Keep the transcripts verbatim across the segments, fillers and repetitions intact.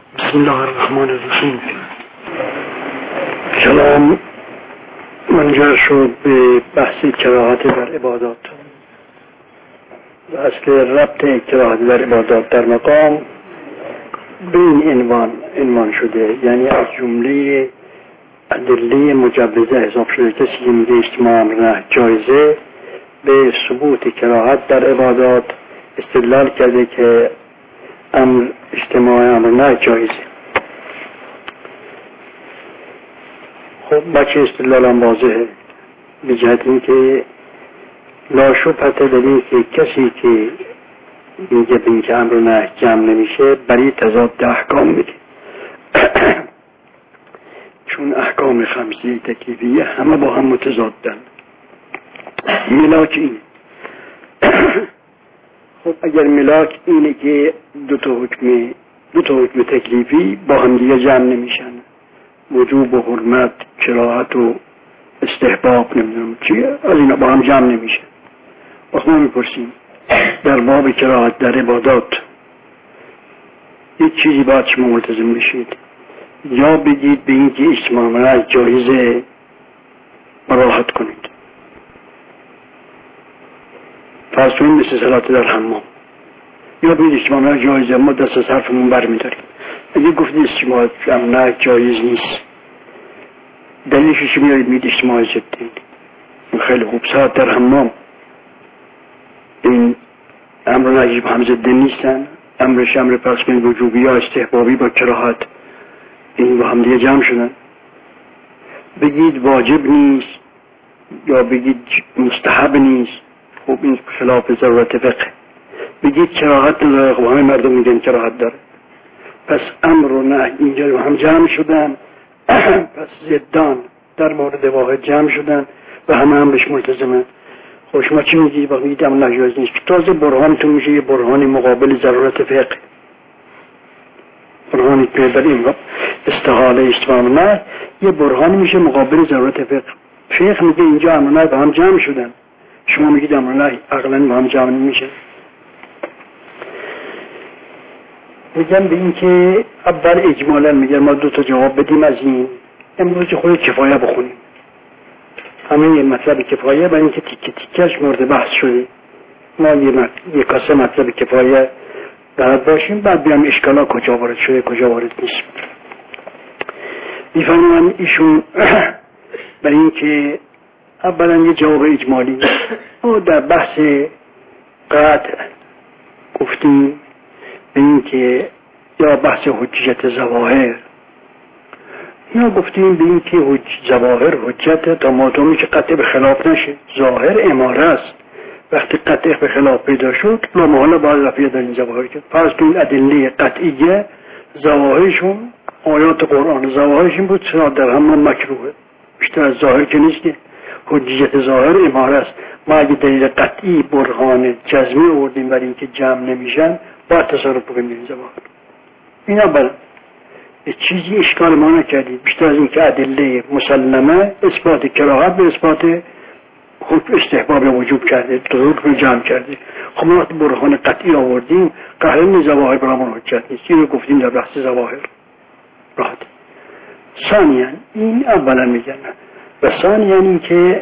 بسم الله الرحمن الرحیم. کلام منجر شد به بحث کراهت در عبادات و اصل ربط کراهت در عبادات در مقام به این عنوان عنوان شده، یعنی از جمله ادله مجوزه حساب شده. کسی که میگه اجتماع امر نهی جایزه به ثبوت کراهت در عبادات استدلال کرده که امر اجتماع امر نهی جایزه. خب بچه استدلال هم واضحه، به جهت این که لا شبهه در این که کسی که میگه به این که امر نهی جمع نمیشه برای تضاد احکام میگه چون احکام خمسی تکلیفیه همه با هم متضادن. ملاک اینه. خب اگر ملاک اینه که دو تا حکم دو تا حکم تکلیفی با هم دیگه جمع نمیشن، وجوب و حرمت، کراهت و استحباب، نمیدونم چیه، از اینا با هم جمع نمیشن. وقت ما میپرسیم در باب کراهت در عبادات یک چیزی باید شما ملتزم بشید، یا بگید به این که اجتماع مرز جایزه براحت کنید، فرض کنید مثل صلات در حمام، یا بگید اجتماع مرز جایزه ما دست از حرفمون بر میداریم. اگه گفتید اجتماع مرز جایز نیست، دلیلش چی میارید؟ میگید اجتماع ضدی. خیلی خوب، صلات در حمام این امر نهی هم ضد نیستن، امرش امر پس کنید وجوبی یا استحبابی با کراهت این با هم دیگه جمع شدن. بگید واجب نیست یا بگید مستحب نیست، خب این خلاف ضرورت فقه. بگید کراهت نداره، خب همه مردم میگن کراهت داره، پس امر و نهی اینجا با هم جمع شدن، پس ضدان در مورد واحد جمع شدن و همه امرش ملتزمن. خب شما چی میگید؟ با میگید امر نهی جایز نیست، تازه برهانتون میشه یه برهانی مقابل ضرورت فقه، برهانی که بر این استحاله اجتماع نهی یه برهانی میشه مقابل ضرورت فقه. فقه میگه اینجا امر نهی با هم جمع شدن، شما میگید امر نهی عقلا با هم جمع نمیشه. میگم به این که اول اجمالا میگم ما دو تا جواب بدیم از این. امروز خود کفایه بخونیم، همه یه مطلب کفایه برای اینکه تیکه تیکش مورد بحث شده، ما یه, مط... یه کاسه مطلب کفایه دارد باشیم، بعد بیام اشکالا کجا وارد شده کجا وارد نیست. میفهمم ایشون برای اینکه اولا یه جواب اجمالی ما در بحث قطع گفتیم به اینکه یا بحث حجیت ظواهر، یا گفتیم به این که حج... ظواهر حجت تا مادامی که قطع به خلاف نشه. ظاهر اماره است، وقتی قطع به خلاف پیدا شد لا محاله باید رفیه در این ظواهر کرد. فرض کنید ادله قطعیه ظواهرشون آیات قرآن ظواهرشون بود چرا در همون مکروه، بیشتر از ظاهر که نیست که حجیت ظاهر اماره است. ما اگه دلیل قطعی برهان جزمی آوردیم برای اینکه جمع نمیشن باید تصرف بکنیم این ظواهر. اینا بر چیزی اشکال ما نکردید بیشتر از این که ادله مسلمه اثبات کراهت به اثبات حکم استحباب وجوب کرده، دو حکم جمع کرده. خب ما وقتی برهان قطعی آوردیم قهرن ظواهر برامون حجت نیست، این رو گفتیم در بحث ظواهر راحت. ثانیاً این اولا میگن و ثانیاً این که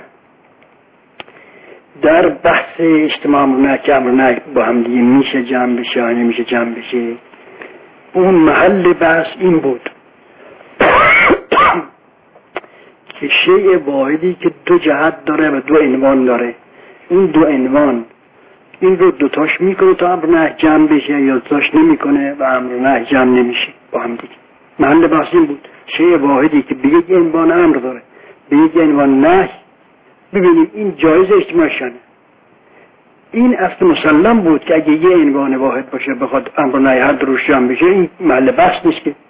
در بحث اجتماع نه که امر نه با هم دیگه میشه جمع بشه یا نمیشه جمع بشه، اون محل بحث این بود که شیء واحدی که دو جهت داره و دو عنوان داره، این دو عنوان این رو دوتاش میکنه تا امر نه جمع بشه یا دوتاش نمیکنه و امر نه جمع نمیشه با هم دیگه. محل بحث این بود شیء واحدی که به یک عنوان امر داره به یک عنوان نه، ببینیم این جایز اجتماع شنه. این اصل مسلم بود که اگه یه عنوان واحد باشه بخواد امر نهی هر دروش جمع بشه این محل بحث نیست. که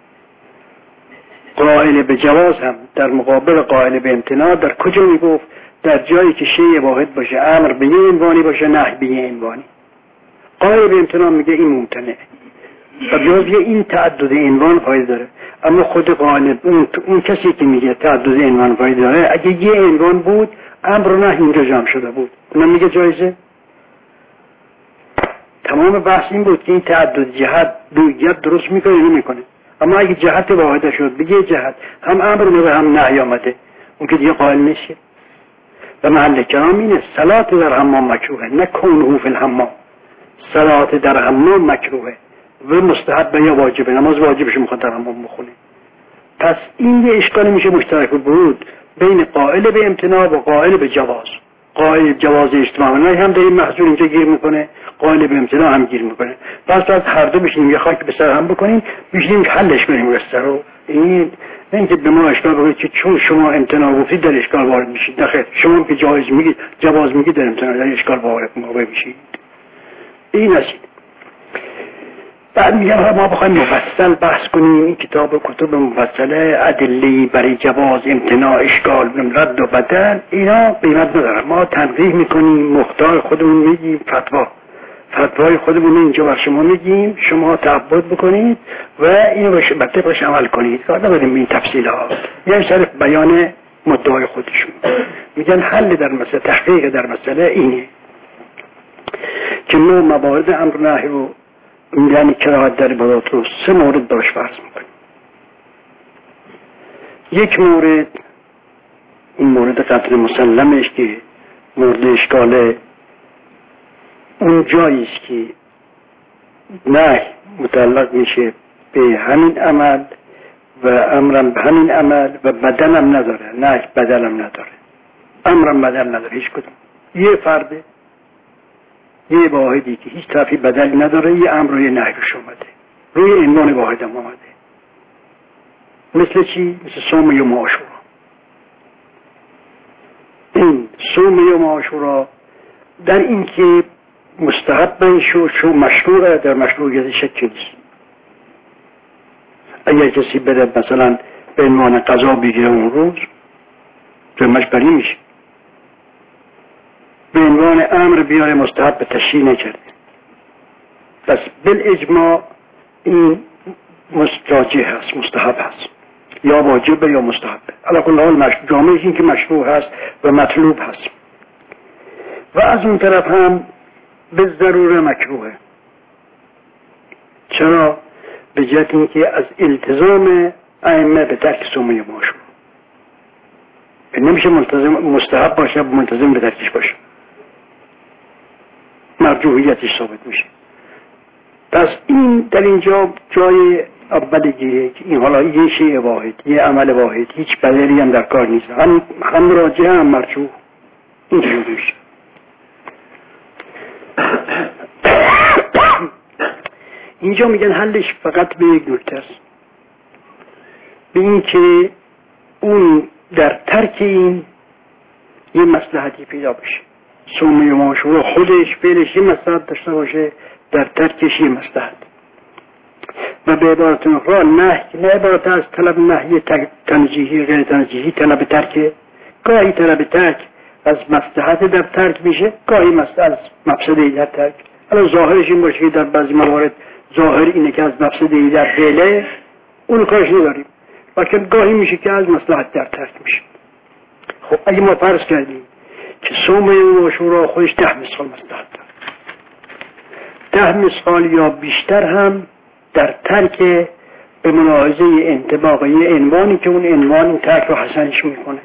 قائل به جواز هم در مقابل قائل به امتناع در کجا میگفت؟ در جایی که شیء واحد باشه امر به یه عنوانی باشه نهی به یه عنوانی. قائل به امتناع میگه این ممتنع و جز این تعدد عنوان فایده داره، اما خود قائل اون, اون کسی که میگه تعدد عنوان فایده داره اگه یه عنوان بود امر نه اینجا جمع شده بود، اونم میگه جایزه. تمام بحث این بود که این تعدد جهت دویت درست میکنه یا نمیکنه. اما اگه جهت واحده شد بگه جهت هم امر و هم نهی آمده، اون که دیگه قائل نشه. و محل کلام اینه صلات در حمام مکروهه، نه کونه فی الحمام. صلات در حمام مکروهه و مستحب یا واجبه. نماز واجبش میخواد در حمام بخونه. پس این یه اشکال میشه مشترک بود بین قائل به امتناع و قائل به جواز. قائل جواز اجتماع هم در این محضور اینجا گیر میکنه، قائل به امتناع هم گیر میکنه. پس باید هر دو بشینیم یه خاک به سر هم بکنیم، بشینیم حلش کنیم قصه رو. این نه اینکه به ما اشکال بکنید که چون شما امتناع گفتید در اشکال وارد میشید. نخیر، شما که جایز میگید جواز میگید در امتناع در اشکال وارد میشید. این است. بعد میگم ما بخوایم مفصل بحث کنیم این کتاب و کتب مفصله ادله برای جواز امتناع اشکال رد و بدل اینا قیمت نداره. ما تنقیح میکنیم، مختار خودمون میگیم، فتوا فتوای خودمون اینجا بر شما میگیم، شما تعبد بکنید و اینو به طبقش عمل کنید. کار نداریم این تفصیلات، یعنی صرف بیان مدعای خودشون. میگن حل در مسئله، تحقیق در مسئله اینه که نوع موارد امر نهی رو یعنی کراهت در عبادات رو سه مورد داشت فرض میکنیم. یک مورد این مورد قطع مسلمش که مورد اشکاله، اون جاییست که نه متعلق میشه به همین عمل و امرم به همین عمل و بدلم نداره، نه بدلم نداره، امرم بدل نداره هیچ کدوم. یه فرده یه واحدی که هیچ طرفی بدلی نداره، یه امر و یه نهی روش اومده، روی عنوان واحد هم اومده. مثل چی؟ مثل صوم یوم عاشورا. این صوم یوم عاشورا در این که مستحب شو شو مشروعه، در مشروعیت شک نیست. اگر کسی بره مثلا به عنوان قضا بگیره اون روز جمعش بری میشه، به عنوان امر بیاره مستحب تشریع نکرده. پس بالاجماع این مستراجع هست، مستحب هست، یا واجب یا مستحب. علی کل حال جامعه این که مشروع هست و مطلوب هست. و از اون طرف هم به ضروره مکروهه. چرا؟ به جهت اینکه از التزام ائمه به ترک صوم یوم عاشورا نمیشه ملتزم مستحب باشه ملتزم به ترکش باشه، مرجوحیتش ثابت میشه. پس این در اینجا جای اولیه که این حالا یه شیء واحد، یه عمل واحد، هیچ بدلی هم در کار نیست، هم هم راجع هم مرجوح. این جوری میشه. اینجا میگن حلش فقط به یک نکته است، به این که اون در ترک این یه مصلحتی پیدا بشه. صوم یوم عاشورا خودش فعلش یه مصلحت داشته باشه، در ترکش یه مصلحت. و به عبارت اخرى نهی نه عبارت از طلب نهی تنزیهی غیر تنزیهی، طلب ترک. گاهی طلب ترک از مصلحت در ترک میشه، گاهی مصلحت از مفسده در ترک. حالا ظاهرش این باشه که در بعضی موارد ظاهر اینه که از مفسده در فعله، اون کارش نداریم، لیکن گاهی میشه که از مصلحت در ترک میشه. خب اگه ما فرض کردیم که صوم یوم عاشورا خودش ده مثقال مصلحت داره، ده مثقال یا بیشتر هم در ترک به ملاحظه انطباقی عنوانی که اون عنوان این ترک رو حسنش میکنه.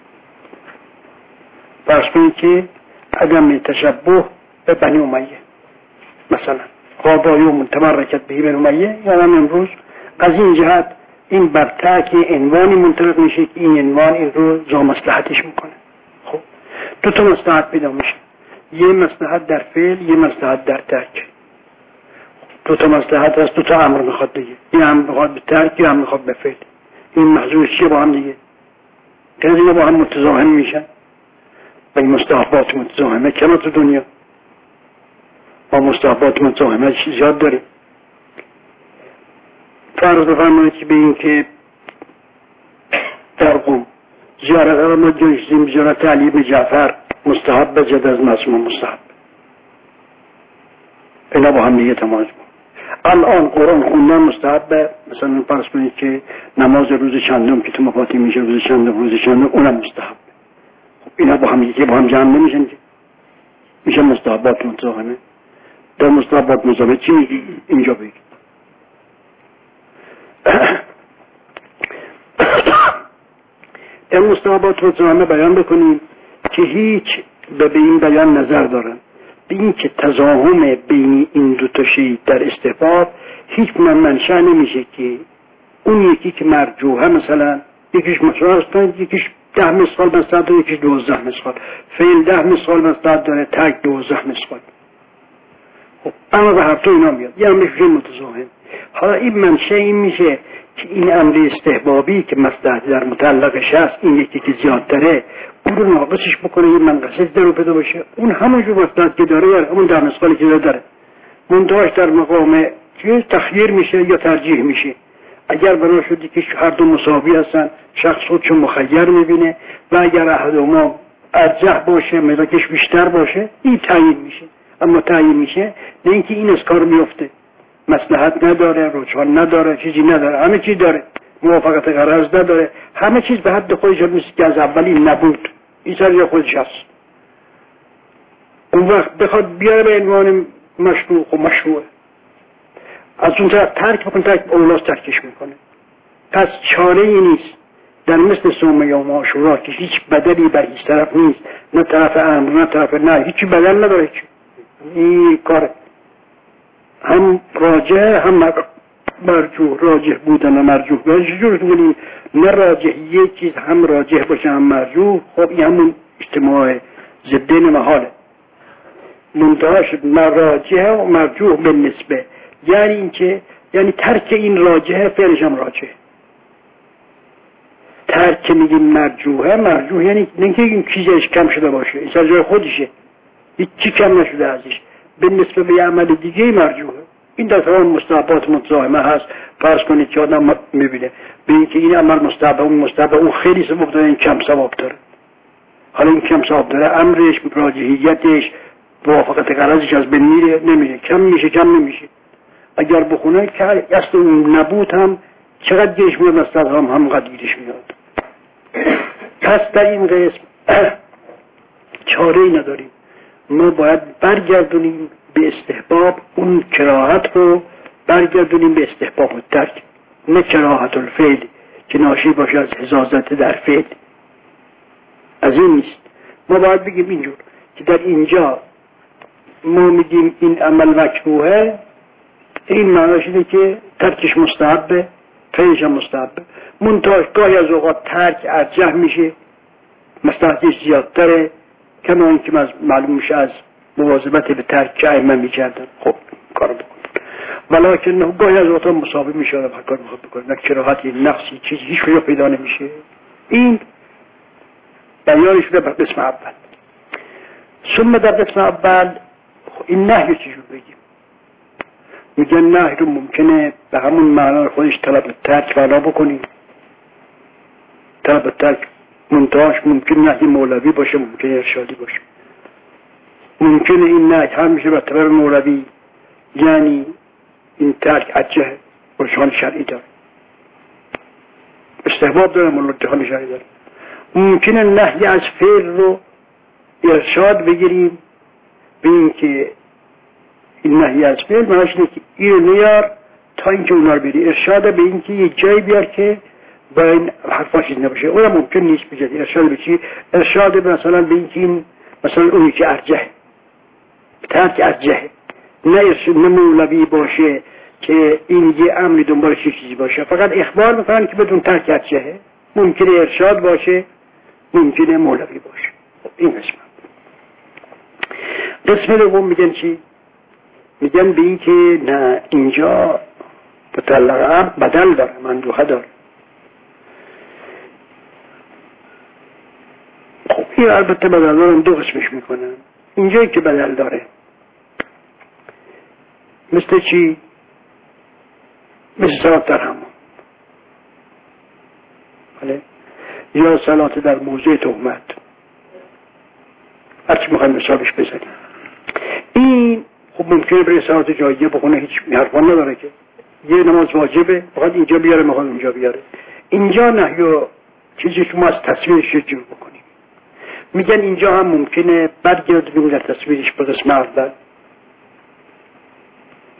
فرض کنید که عدم تشبه به بنی امیه مثلا، قاضا یوم تبرکت به بنی امیه، یادم امروز از این جهت این بر ترک عنوانی منطبق میشه که این عنوان این رو زا مصلحتش میکنه. خب دو تا مصلحت پیدا میشه، یه مصلحت در فعل، یه مصلحت در ترک. دو تا مصلحت هست، دو تا امر میخواد دیگه، یه امر میخواد به ترک، یه امر میخواد به فعل. این محضور چیه با هم دیگه؟ که اینا با هم متضاهم میشن و این مستحبات متضاهمه کما تو دنیا. ما مستحبات متضاهمه زیاد داریم. فرض بفرمایید که به این که در قم زیارت ما جنشیم زیارت علی بن جعفر مستحب بجد از مسموم مستحب، اینا با هم دیگه تماس بود. الان قرآن خوندن مستحب، مثلا فرض کنید که نماز روز چندم که تو مفاتی میشه روز چندم روز چندم اونم مستحب. خب اینا با هم دیگه با هم جمع نمیشن که میشه مستحبات متضاهمه. در مستحبات مزامه چی میگی اینجا بگی؟ در مستحبات مزامه بیان بکنیم که هیچ به این بیان نظر دارن به این که تضاهم بین این دو تا شی در استحباب هیچ من منشأ نمیشه که اون یکی که مرجوحه مثلا یکیش مشروع است یکیش ده مثال مستعد داره یکیش دوازده مثال فعل ده مثال مستعد داره تک دوازده مثال. خب اما به هر تو اینا میاد یه همه متضاهم. حالا این منشأ این میشه که این امر استحبابی که مصلحت در متعلقش هست این یکی که زیاد داره اون رو ناقصش بکنه یه منقصه در رو پیدا باشه اون همونجور مصلحت که داره یا همون ده مثالی که داره منتهاش در مقام که تخییر میشه یا ترجیح میشه. اگر بنا شدی که هر دو مساوی هستن شخص خودشو مخیر میبینه و اگر احدهما ارجح باشه ملاکش بیشتر باشه این تعیین میشه. اما تعیین میشه نه اینکه این از کار میفته مصلحت نداره رجحان نداره چیزی نداره همه چیز داره موافقت غرض نداره همه چیز به حد خودش مثل که از اولی نبود این سر خودش هست. اون وقت بخواد بیاره به عنوان مشروع و مشروعه از اون طرف ترک بکن ترک اولاس ترکش میکنه. پس چاره ای نیست در مثل صوم یوم عاشورا که هیچ بدلی بر هیچ طرف نیست نه طرف امر نه طرف نه هیچی بدل نداره هیچ. این کار هم راجح هم مرجوح راجح بودن و مرجوح بودن چجور کنیم نه راجح یک چیز هم راجح باشه هم مرجوح خب این همون اجتماع ضدین محاله منتهاش راجح و مرجوح به نسبه یعنی این که یعنی ترک این راجحه فعلش هم راجحه ترک میگیم مرجوحه مرجوح یعنی نه که این چیزش کم شده باشه این سر جای خودشه هیچ چی کم نشده ازش به نسبه به عمل دیگه مرجوحه. این در تمام مستحبات متضاهمه هست. فرض کنید که آدم میبینه به اینکه این عمل مستحب اون مستحب اون خیلی ثواب داره این کم ثواب داره حالا این کم ثواب داره امرش راجحیتش موافقت غرضش از بین میره نمیره کم میشه کم نمیشه. اگر بخونه که اصل اون نبود هم چقدر گیرش میاد مستحب هم همقدر گیرش میاد. پس در این قسم چاره ای نداریم ما باید برگردونیم به استحباب اون کراهت رو برگردونیم به استحباب و ترک نه کراهت الفعل که ناشی باشه از حزازت در فعل از این نیست. ما باید بگیم اینجور که در اینجا ما میگیم این عمل مکروهه این معناش اینه که ترکش مستحبه فعلش هم مستحبه منتهاش گاهی از اوقات ترک ارجح میشه مصلحتش زیادتره کما اینکه معلوم میشه از مواظبت به ترک که ائمه میکردن خب کار بکنن ولکن گاهی از اوقات مساوی میشه و هر کار میخواد بکنه نه کراهتی نقصی چیزی هیچ کجا پیدا نمیشه. این بیان شده بر قسم اول. ثم در قسم اول این نهی چجور بگیم میگن نهی رو ممکنه به همون معنا خودش طلب ترک معنا بکنیم طلب ترک منتهاش ممکن نهی مولوی باشه ممکن ارشادی باشه ممکنه این نهی هم میشه به اعتبار مولوی یعنی این ترک عجه رجحان شرعی داره استحباب داره رجحان شرعی داره. ممکنه نهی از فعل رو ارشاد بگیریم به این که این نهی از فعل معنیش اینه که این رو نیار تا اینکه اونا رو بری ارشاد به این که یه جایی بیار که با این حرفا چیز نباشه اون ممکن نیست بجد ارشاد به چی ارشاد مثلا به این که این مثلا اونی که ارجح ترک ارجح نه ارشاد نه مولوی باشه که این یه امری دنبال چه چیزی باشه فقط اخبار میکنن که بدون ترک ارجحه ممکنه ارشاد باشه ممکنه مولوی باشه. این قسم قسم دوم میگن چی میگن به این که نه اینجا مطلق امر بدل داره مندوحه داره. خب این البته بدل دارن دو قسمش میکنن اینجایی که بدل داره مثل چی مثل صلات در همون یا صلات در موضع تهمت هرچی میخوایم مثالش بزنیم این خب ممکنه برای صلات جاییه بخونه هیچ حرفان نداره که یه نماز واجبه فقط اینجا بیاره میخواد اونجا بیاره اینجا نه یا چیزی شما از تصویرش جور بکنیم میگن اینجا هم ممکنه برگردیم در تصویرش به قسم اول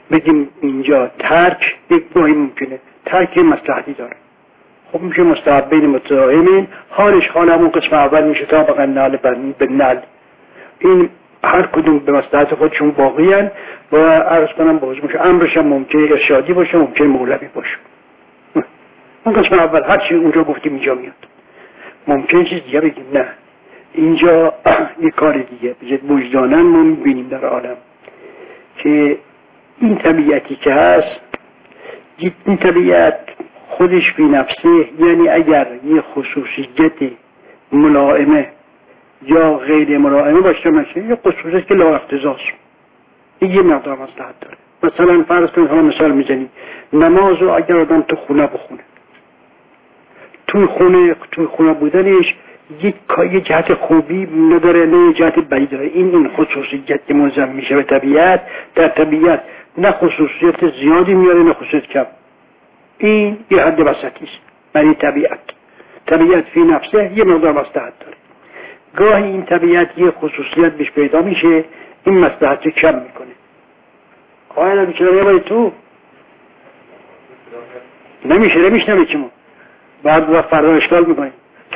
بگیم اینجا ترک یک گاهی ممکنه ترک مصلحتی داره، خب میشه مستحب بین متضاهمین، حالش حال همون قسم اول میشه تا بقیه نال به نل، این هر کدوم به مصلحت خودشون باقی هن و عرض کنم باز میشه امرش هم ممکنه ارشادی باشه ممکنه مولوی باشه. اون قسم اول هر چی اونجا گفتیم اینجا میاد. ممکن چیز دیگه بگیم نه اینجا یک کار دیگه بجد وجدانن ما میبینیم در عالم که این طبیعتی که هست، این طبیعت خودش بی نفسه، یعنی اگر یه خصوصیت ملائمه یا غیر ملائمه باشه باشه یه خصوصیت که لا اقتضاست، این یه مقدار مصلحت داره. مثلا فرض کنید حالا مثال میزنیم نماز رو اگر آدم تو خونه بخونه، توی خونه توی خونه بودنش یک یه جهت خوبی نداره نه جهت بدی داره، این این خصوصیت که ملزم میشه به طبیعت، در طبیعت نه خصوصیت زیادی میاره نه خصوصیت کم، این یه حد وسطی است. برای طبیعت طبیعت فی نفسه یه مقدار مصلحت داره، گاهی این طبیعت یه خصوصیت بهش پیدا میشه این مصلحت رو کم میکنه. آیا بیچاره یه باری تو نمیشه نمیشنه که ما بعد وقت فردا اشکال میکنیم.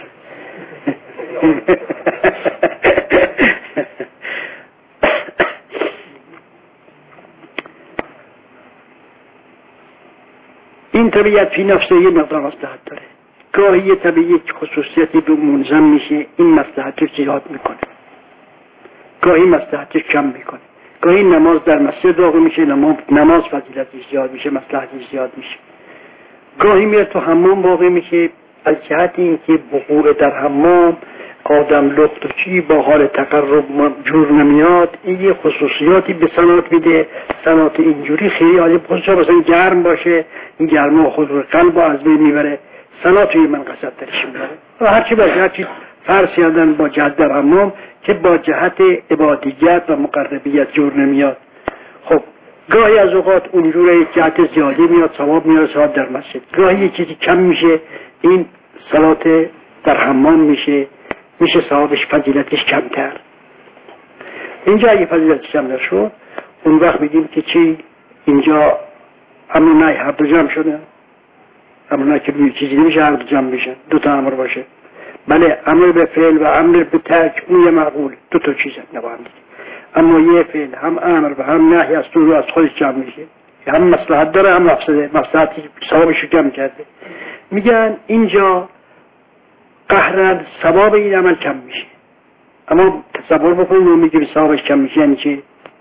این طبیعت فی نفسه یه مقدار مصلحت داره، گاهی یه طبیعت خصوصیتی به منظم میشه این مصلحت رو زیاد میکنه، گاهی مصلحت رو کم میکنه، گاهی نماز در مسجد واقع میشه نماز فضیلتی زیاد میشه مصلحتی زیاد میشه، گاهی میاد تو حمام واقع میشه از جهت این که وقوع در حمام آدم لخت و چی با حال تقرب جور نمیاد، این یه خصوصیاتی به صنعت میده، صنعت اینجوری خیلی عالی، خصوصا مثلا گرم باشه این گرما خود رو قلب از بین میبره، صنعت یه من قصد درش میبره و هرچی باشه هرچی فرض کردن با جهت در حمام که با جهت عبادیت و مقربیت جور نمیاد. خب گاهی از اوقات اونجوره جهت زیادی میاد ثواب میاد ثواب در مسجد، گاهی یه چیزی کم میشه این صلات در حمام میشه میشه ثوابش فضیلتش کمتر. اینجا اگه فضیلتش کمتر شد اون وقت میگیم که چی اینجا امر نهی هر دو جمع شده، امر نهی که چیزی نمیشه هر دو جمع بشه، دو تا امر باشه. بله امر به فعل و امر به ترک اون یه معقول دو تا چیزه نباید، اما یه فعل هم امر و هم نهی از تو رو از خودش جمع میشه، هم مصلحت داره هم مفسده، مصلحتی ثوابش کم کرده. میگن اینجا قهرن ثواب این عمل کم میشه، اما تصور بکنید و میگه ثوابش کم میشه یعنی چی؟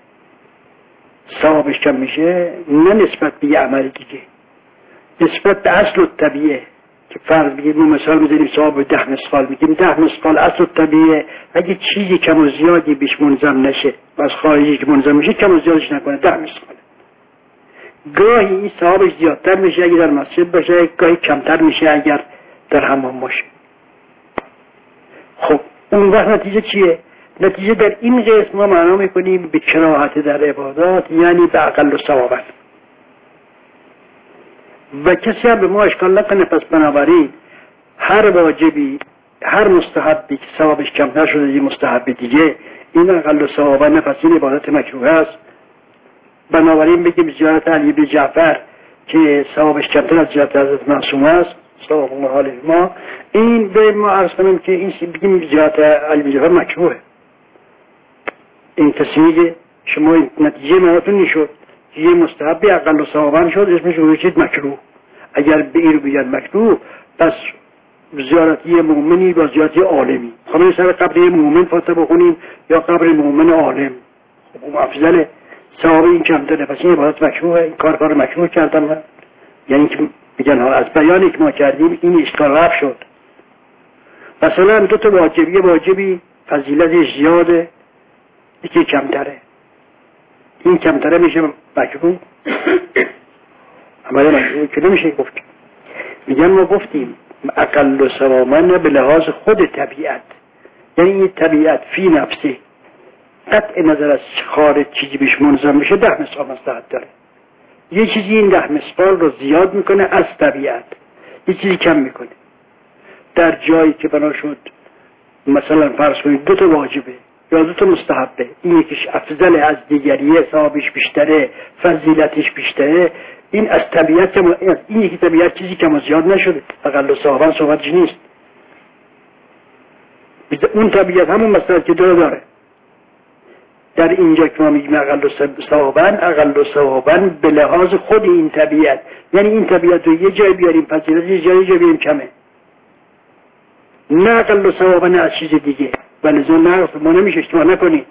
ثوابش کم میشه نه نسبت به یه عمل دیگه، نسبت به اصل و طبیعه که فرض بگیم ما مثال بزنیم ثواب ده مسقال، میگیم ده مسقال اصل و طبیعه، اگه چیزی کم و زیادی بیش منظم نشه و از خارجی که منظم میشه کم و زیادش نکنه ده مسقال، گاهی این ثوابش زیادتر میشه اگه در مسجد باشه، گاهی کمتر میشه اگر در حمام باشه. خب اون وقت نتیجه چیه؟ نتیجه در این قسم ما معنا میکنیم به کراهت در عبادات، یعنی به اقل و ثوابت، و کسی هم به ما اشکال نکنه. پس بنابراین هر واجبی هر مستحبی که ثوابش کمتر شده یه مستحب دیگه این اقل و ثوابت نه، پس این عبادت مکروه است. بنابراین بگیم زیارت علی بن جعفر که ثوابش کمتر از زیارت حضرت معصوم است سلام الله علیه ما، این به ما عرض کنم که این بگیم زیارت علی بن جعفر مکروه، این تصمیه شما نتیجه مناتون نشد یه مستحبی اقل و ثوابن شد اسمش رو چید مکروه. اگر به این رو بگن مکروه پس زیارت یه مؤمنی با زیارت یه عالمی، خواهیم سر قبر یه مؤمن فاتحه بخونیم یا قبر مؤمن عالم، خب اون افضله، ثواب این کمتره، پس این عبادت مکروه، این کار کار مکروه کردم من. یعنی که بگن ها از بیانی که ما کردیم این اشکال رفع شد. مثلا دو تا واجبی، یه واجبی فضیلتش زیاده یکی کمتره، این کمتره میشه مکروه، اما مکروه که نمیشه گفت. میگن ما گفتیم اقل و ثوابن به لحاظ خود طبیعت، یعنی این طبیعت فی نفسه قطع نظر از خارج چیزی بهش منظم میشه ده مسقال مصلحت داره، یه چیزی این ده مسقال رو زیاد میکنه از طبیعت، یه چیزی کم میکنه. در جایی که بنا شد مثلا فرض کنید دو تا واجبه یا دو تا مستحبه، این یکیش افضل از دیگریه، ثوابش بیشتره، فضیلتش بیشتره، این از طبیعت کم، این یکی طبیعت چیزی کم و زیاد نشده، اقل و ثوابا صحبتش نیست. اون طبیعت همون مسئله که داره داره. در اینجا که ما میگیم اقل و ثوابا، اقل و ثوابا به لحاظ خود این طبیعت، یعنی این طبیعت رو یه جای بیاریم فضیلت، یه جای جای بیاریم کمه، نه اقل و ثوابا نه از چیز دیگه. ولی زن نقص ما نمیشه اشتباه نکنیم،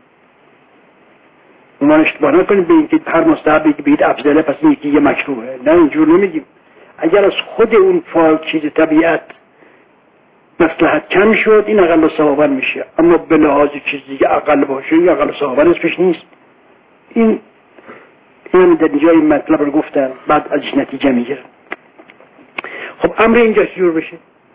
ما اشتباه نکنیم به اینکه هر مستحبی که بگید افضله پس این یکی یه مکروهه، نه اینجور نمیگیم. اگر از خود اون فعال چیز طبیعت مصلحت کم شد این اقل و ثوابا میشه، اما به لحاظ چیز دیگه اقل باشه این اقل و ثوابا اسمش نیست. این این در اینجا این مطلب رو گفتن، بعد ازش نتیجه میگیرن. خب امر اینجا چجور بشه؟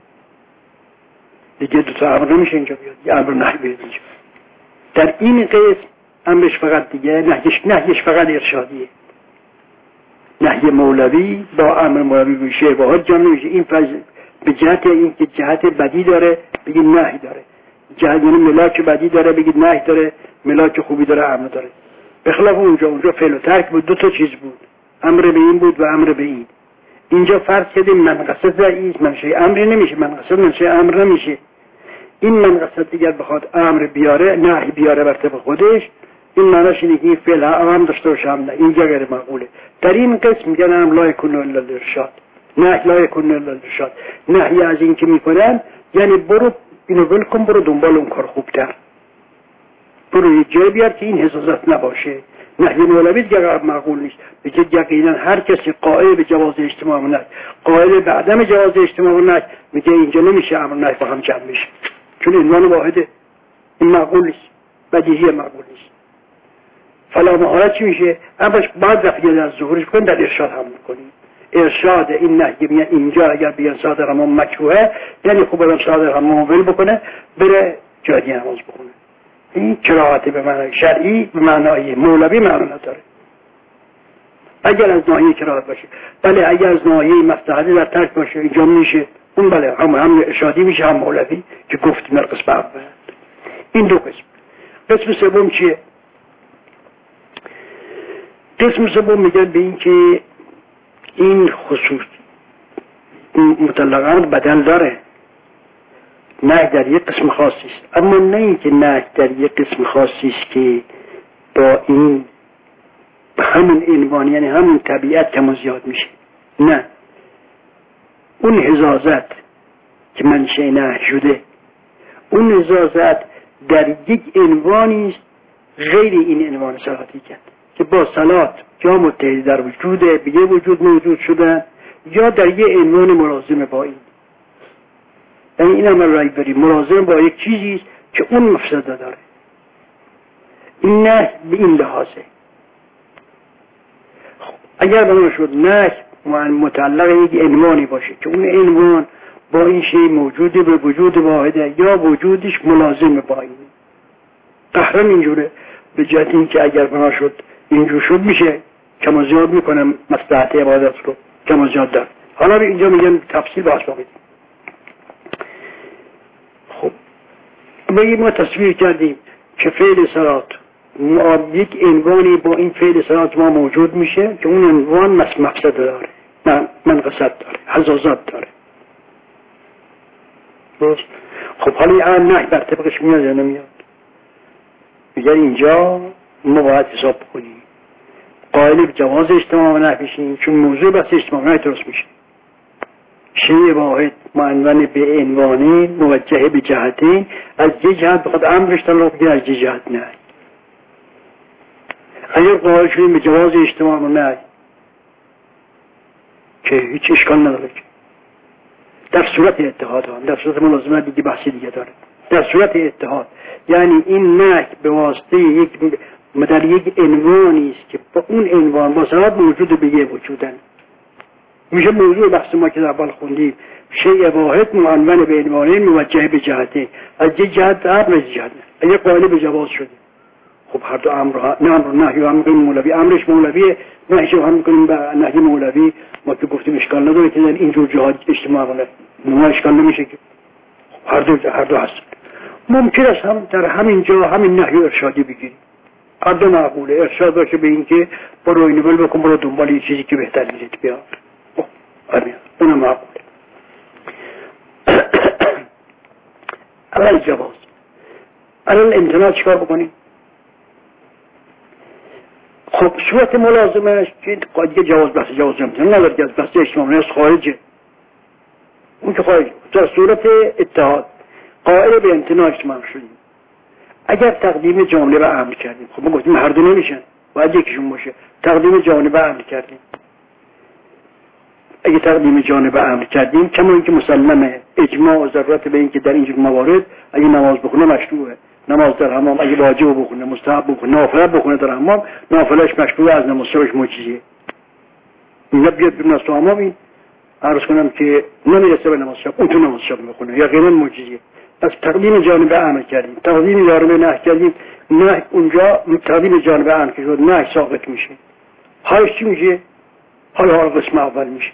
دیگه دو تا امر نمیشه اینجا بیاد، یه امر نهی بیاد اینجا. در این قسم امرش فقط دیگه نهیش نهیش فقط ارشادیه. نهی مولوی با امر مولوی میشه واحد جمع نمیشه. این فضل به جهت این که جهت بدی داره بگید نهی داره، جهت یعنی ملاک بدی داره بگید نهی داره، ملاک خوبی داره امر داره. به خلاف اونجا اونجا فعل و ترک بود، دو تا چیز بود، امر به این بود و امر به این. اینجا فرض کردیم منقصد ضعیف منشه امری نمیشه، منقصد منشه امر نمیشه. این منقصد دیگر بخواد امر بیاره نهی بیاره بر طبق خودش، این معناش اینه که این فعل هم داشته باشه هم نه، اینجا غیر معقوله. در این قسم میگن هم لا یکون الا الارشاد، نه لا یکون الا الارشاد، نهی از این که میکنن یعنی برو اینو ول کن، برو دنبال اون کار خوبتر، برو یه جای بیار که این حساسات نباشه. نهی مولوی دیگر معقول نیست، بگه یقینا هر کسی قائل به جواز اجتماع و نهی، قائل به عدم جواز اجتماع و نهی، میگه اینجا نمیشه امر نهی با هم جمع بشه، چون عنوان واحده. این معقول نیست، بدیهی معقول نیست. فلا محالت چی میشه؟ امرش بعد رفیه در ظهورش کن، در ارشاد هم میکنیم. ارشاد این نهی میگه اینجا اگر بیان صادر همون مکروهه، یعنی خوب برم صادر همون ول بکنه بره جای نماز بکنه. این کراهت به معنای شرعی به معنای مولوی معنا نداره. اگر از ناحیه کراهت باشه، بله اگر از ناحیه مصلحتی در ترک باشه اینجا میشه، اون بله هم هم ارشادی میشه هم مولوی که گفتیم در قسم اول. این دو قسم. قسم سوم چیه؟ قسم سوم میگن به این که این خصوص مطلقاً بدل داره، نه در یک قسم خاصی است، اما نه این که نه در یک قسم خاصی است که با این همون عنوان یعنی همون طبیعت کم و زیاد میشه. نه، اون حزازت که منشأ نهی شده، اون حزازت در یک عنوانی است غیر این عنوان صلاتی کرد که با صلات یا متحدی در وجوده به یه وجود موجود شدن یا در یه عنوان ملازم با این. یعنی این عمل رای بریم ملازم با یک چیزی است که اون مفسده داره. این نه به این لحاظه. خب اگر بنا شد نه متعلق یک عنوانی باشه که اون عنوان با این شی موجوده به وجود واحده یا وجودش ملازم با این، قهرم اینجوره، به جهت این که اگر بنا شد اینجور شد میشه کم و زیاد میکنم مصلحت عبادت رو کم و زیاد دار. حالا اینجا میگن تفصیل باز باقید. خب بگیم ما تصویر کردیم که فعل صلات یک عنوانی با این فعل صلات ما موجود میشه که اون عنوان مفسد داره، من منقصد داره، حزازات داره. درست؟ خب حالا این نه بر طبقش میاد یا نمیاد؟ میگن اینجا ما باید حساب بکنیم، قائل به جواز اجتماع و نهی بشیم، چون موضوع بحث اجتماع و نهی درست میشه. شیء واحد معنون به عنوانی موجه به جهتین، از یه جهت بخواد امرش تعلق بگیره، از یه جهت نه. اگر قائل شدیم به جواز اجتماع و نهی که هیچ اشکال نداره، در صورت اتحاد ها، در صورت ملازمت دیگه بحثی دیگه داره. در صورت اتحاد یعنی این نهی به واسطه یک در یک عنوانی است که با اون عنوان با صلات موجود به یه وجودن، میشه موضوع بحث ما که در اول خوندیم شیء واحد معنون به عنوانین موجه به جهتین، از یه جهت امر از جهت نه. اگه قائل به جواز شدیم خب هر دو امر نه امر نهی هم میکنیم مولوی، امرش مولویه، نهیش هم میکنیم به نهی مولوی. ما که گفتیم اشکال نداره که در اینجور جهات اجتماع کنه، ما اشکال نمیشه که هر دو هر دو هست. ممکن است هم در همین جا همین نهی ارشادی بگیریم. هر دو معقوله. ارشاد باشه به این که برو اینول بکن، برو دنبال یه چیزی که بهتر گیرت بیاد. آره اونم معقوله. اول جواز. الان امتناع چیکار بکنیم؟ خب صورت ملازمش که دیگه جواز بحث جواز امتناع نداره که از بحث اجتماعی است، خارجه. اون که خارج. در صورت اتحاد قائل به امتناع اجتماع شدیم. اگر تقدیم جامله به عمل کردیم، خب ما گفتیم هر دو نمیشن، باید یکیشون باشه. تقدیم جامله به عمل کردیم. اگه تقدیم جانب عمل کردیم، کما اینکه مسلمه اجماع و ضرورت به این که در اینجور موارد اگه نماز بخونه مشروعه. نماز در حمام اگه واجب بخونه، مستحب بخونه، نافله بخونه در حمام، نافلهش مشروعه، از نماز شبش معجزه. اینا بیاد بیرون از تو حمام، این عرض کنم که نمیرسه به نماز شب، اون تو نماز شب میخونه، یقینا معجزه. پس تقدیم جانب عمل کردیم، تقدیم جانب نهی کردیم، نه اونجا تقدیم جانب عمل که شد نه ساقط میشه. حالش چی میشه؟ حالا قسم اول میشه.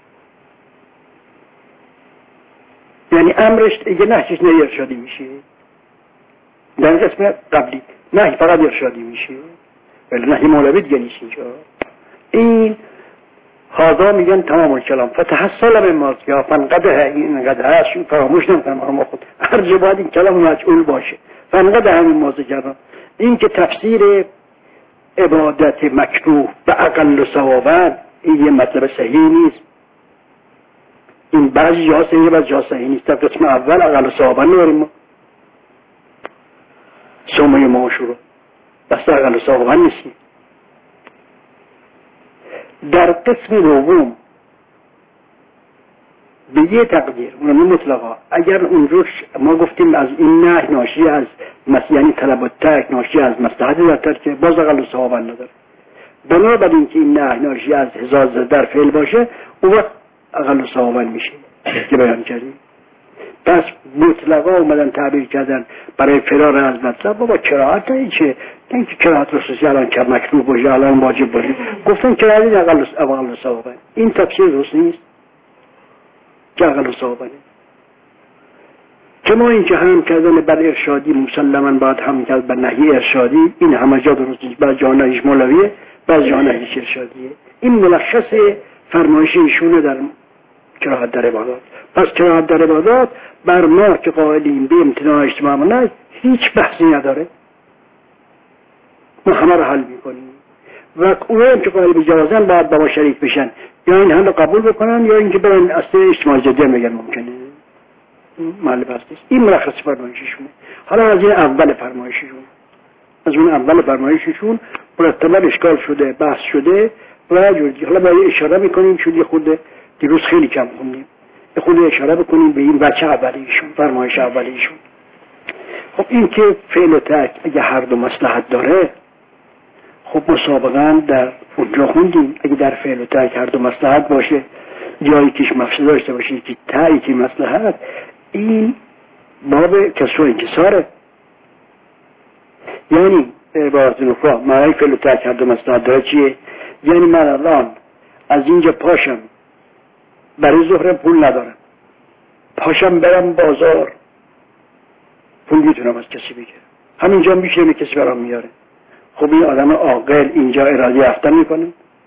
یعنی امرش دیگه نهیش نه ارشادی میشه. در قسم قبلی نهی فقط ارشادی میشه، ولی نهی مولوی دیگه نیست اینجا. این هذا میگن تمام الکلام فتحصل من مازیا فنقده این قد هست فراموش نمیکنم ما خود هر جا باید این کلام مجعول باشه. فنقده همین موضوع کردم. این که تفسیر عبادت مکروه به اقل و ثوابن این یه مطلب صحیح نیست. این بعضی جاها صحیحه بعضی جاها صحیح نیست. در قسم اول اقل و ثوابن نداریم ما سومه ما شروع بس اقل و ثوابن نیستیم. در قسم دوم به یه تقدیر اونم مطلقا اگر اونجور ما گفتیم از این نه ناشی از یعنی طلب و ترک ناشی از مصلحت در ترک باز اقل و ثوابن نداره. بنابراین این که این نه ناشی از هزار در فعل باشه اون وقت اقل و ثوابن میشه که بیان کردیم. پس مطلقا اومدن تعبیر کردن برای فرار از مطلب بابا کراهت این چه این که کراهت رسوسی الان که مکروه باشه الان واجب باشه گفتن کراهت اقل و ثوابن. این تفسیر درست نیست که اقل و ثوابن. کما این که هم کردن بر ارشادی مسلما باید هم کرد بر نهی ارشادی، این همه جا درست نیست. بعض جا نهیش مولویه بعض جا نهیش ارشادیه. این ملخص فرمایش ایشونه در کراهت در عبادات. پس کراهت در عبادات بر ما که قائلیم به امتناع اجتماع نه هیچ بحثی نداره، ما همه رو حل میکنیم و اونهم که قائل به جوازن باید با ما شریک بشن، یا این هم رو قبول بکنن یا اینکه برن اصل اجتماع جدی میگن ممکنه محل بحث نیست. این ملخص فرمایششونه. حالا از این اول فرمایششون از اون اول فرمایششون مرتبا اشکال شده بحث شده و جوری. حالا باید اشاره میکنیم چون یه خود دیروز خیلی کم خوندیم، یه خود اشاره بکنیم به این بچه اولیشون فرمایش اولیشون. خب این که فعل و ترک اگه هر دو مصلحت داره، خب مسابقاً در اونجا خوندیم اگه در فعل و ترک هر دو مصلحت باشه جایی کهش مفسده داشته باشه که تایی که مصلحت، این باب کسر و انکساره. یعنی به عبارت نخواه معنی فعل و ترک هر دو مصلحت داره چیه؟ یعنی من الان از اینجا پاشم برای ظهر پول ندارم، پاشم برم بازار پول میتونم از کسی بگیرم، همینجا میشه کسی برام میاره. خب این آدم عاقل اینجا اراده رفتن میکنه.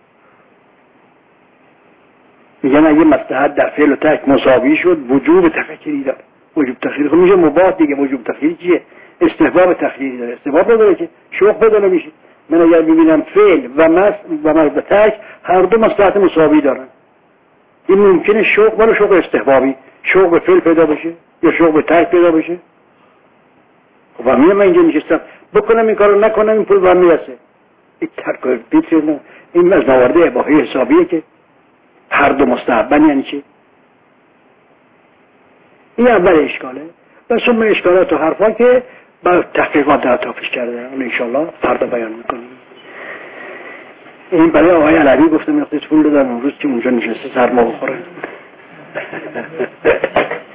میگن اگه مصلحت در فعل و ترک مساوی شد وجوب تخییری داره. وجوب تخییری خب میشه مباح دیگه. وجوب تخییری چیه؟ استحباب تخییری داره. استحباب نداره که شوق بدل میشه. من اگر ببینم فعل و مس و مرد ترک هر دو مصلحت مساوی دارن، این ممکنه شوق ولی شوق استحبابی، شوق به فعل پیدا بشه یا شوق به ترک پیدا بشه. خب همین من اینجا نشستم بکنم این کارو نکنم این پول برام میرسه. این ترک و بیت این از موارد اباحی حسابیه که هر دو مستحبن. یعنی چی؟ این اول اشکاله. و ثم اشکالات و حرفا که با تحقیقات در اطرافش کرده اون انشالله فردا بیان میکنیم. این برای آقای علوی گفتم یه پول دادم امروز که اونجا نشسته سرما بخوره.